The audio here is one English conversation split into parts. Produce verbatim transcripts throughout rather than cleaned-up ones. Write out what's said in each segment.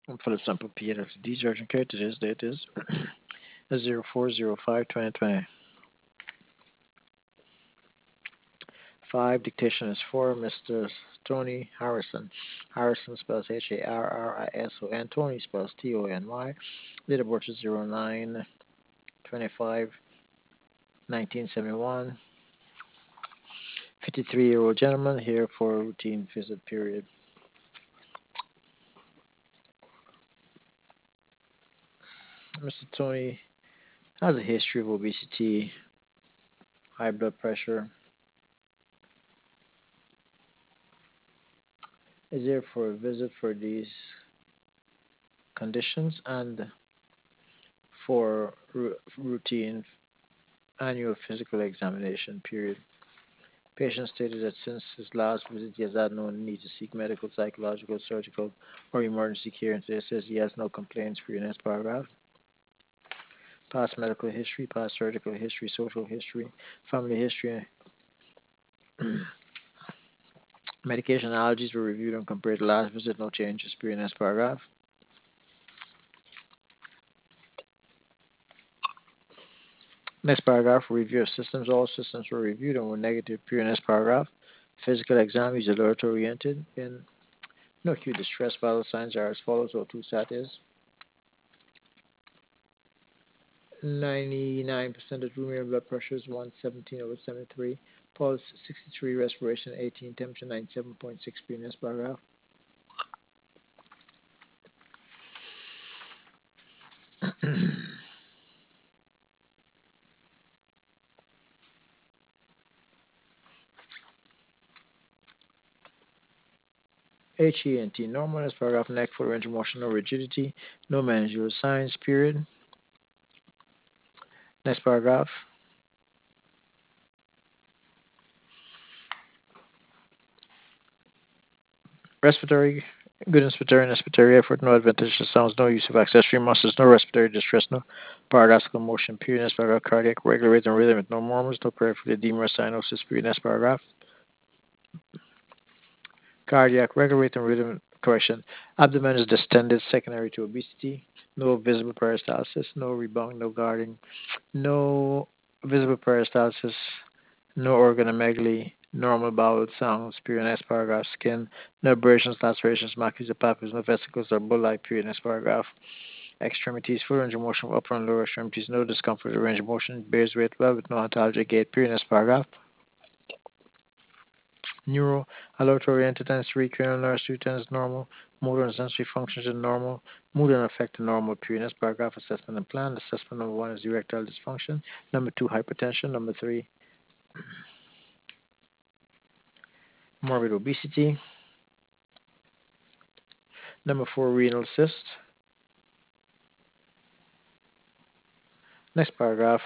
And for the sample P F D charging code, today's date is zero four zero five twenty twenty. Five, dictation is for Mister Tony Harrison. Harrison spells H A R R I S O N. Tony spells T O N Y. Date of birth is zero nine twenty-five nineteen seventy-one. fifty-three year old gentleman here for a routine visit period. Mister Tony has a history of obesity, high blood pressure, is here for a visit for these conditions and for ru- routine annual physical examination period. Patient stated that since his last visit, he has had no need to seek medical, psychological, surgical, or emergency care, and today says he has no complaints for your next paragraph. Past medical history, past surgical history, social history, family history, medication allergies were reviewed and compared to last visit, no changes for your next paragraph. Next paragraph, review of systems. All systems were reviewed and were negative per next paragraph. Physical exam is alert oriented. In no acute distress, vital signs are as follows. O two sat is ninety-nine percent of room air blood pressure is one seventeen over seventy-three. Pulse sixty-three, respiration eighteen, temperature ninety-seven point six per next paragraph. H E N T, normal. Next paragraph, neck, foot range of motion, no rigidity, no managerial signs, period. Next paragraph, respiratory, good inspiratory and expiratory effort, no adventitious sounds, no use of accessory muscles, no respiratory distress, no paradoxical motion, period. Next paragraph, cardiac, regular rate and rhythm with no murmurs, no peripheral edema or cyanosis, period. Next paragraph, cardiac, regular rate and rhythm, correction, abdomen is distended secondary to obesity, no visible peristalsis, no rebound, no guarding, no visible peristalsis, no organomegaly, normal bowel sounds, period. Next paragraph, skin, no abrasions, lacerations, macular papules, no vesicles or bull-like, period. Next paragraph, extremities, full range of motion, upper and lower extremities, no discomfort or range of motion, bears weight well with no ontologic gait, period. Next paragraph, neuro, alert oriented and cerebral nerves, two tens normal, motor and sensory functions are normal, mood and affect are normal, period. Next paragraph, assessment and plan. Assessment number one is erectile dysfunction, number two, hypertension, number three, morbid obesity, number four, renal cyst. Next paragraph,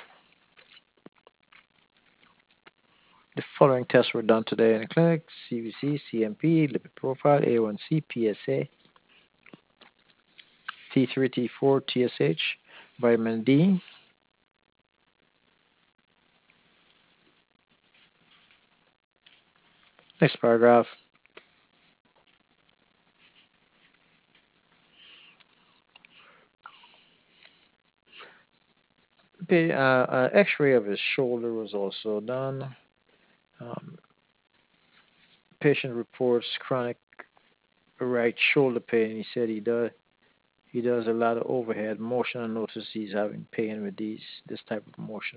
the following tests were done today in the clinic: C B C, C M P, lipid profile, A one C, P S A, T three, T four, T S H, vitamin D. Next paragraph, the uh, uh, X-ray of his shoulder was also done. Um, patient reports chronic right shoulder pain. He said he does he does a lot of overhead motion and notices he's having pain with these this type of motion.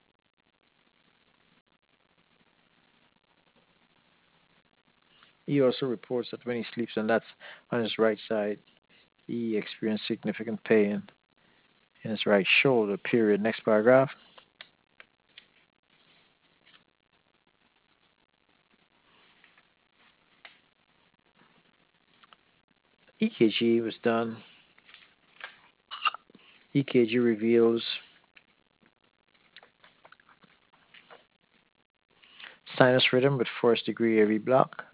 He also reports that when he sleeps, and that's on his right side, he experienced significant pain in his right shoulder, period. Next paragraph. E K G was done. E K G reveals sinus rhythm with first degree A V block,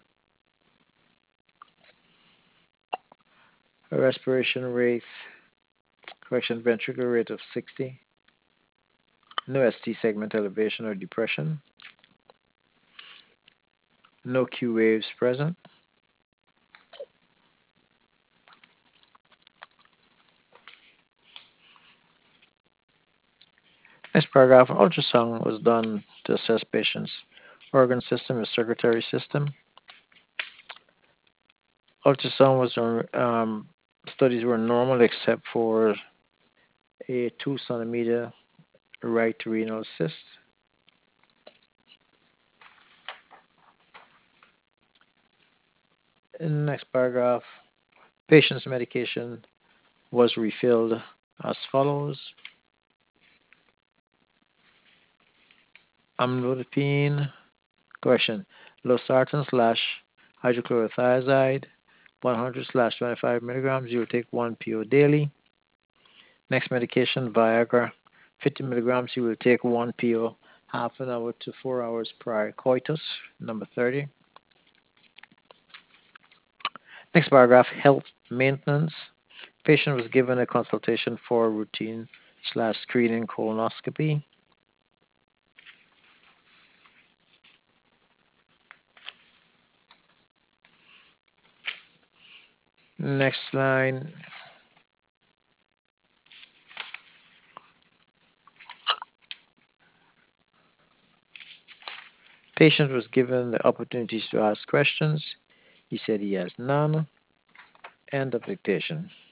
a respiration rate, correction, ventricular rate of sixty, no S T segment elevation or depression, no Q waves present, Next paragraph, an ultrasound was done to assess patient's organ system and circulatory system. Ultrasound was um, studies were normal except for a two centimeter right renal cyst. In the next paragraph, patient's medication was refilled as follows: amlodipine, correction, losartan slash hydrochlorothiazide, one hundred slash twenty-five milligrams. You will take one P O daily. Next medication, Viagra, fifty milligrams. You will take one P O half an hour to four hours prior coitus. Number thirty. Next paragraph, health maintenance. Patient was given a consultation for routine slash screening colonoscopy. Next line. Patient was given the opportunities to ask questions. He said he has none. End of dictation.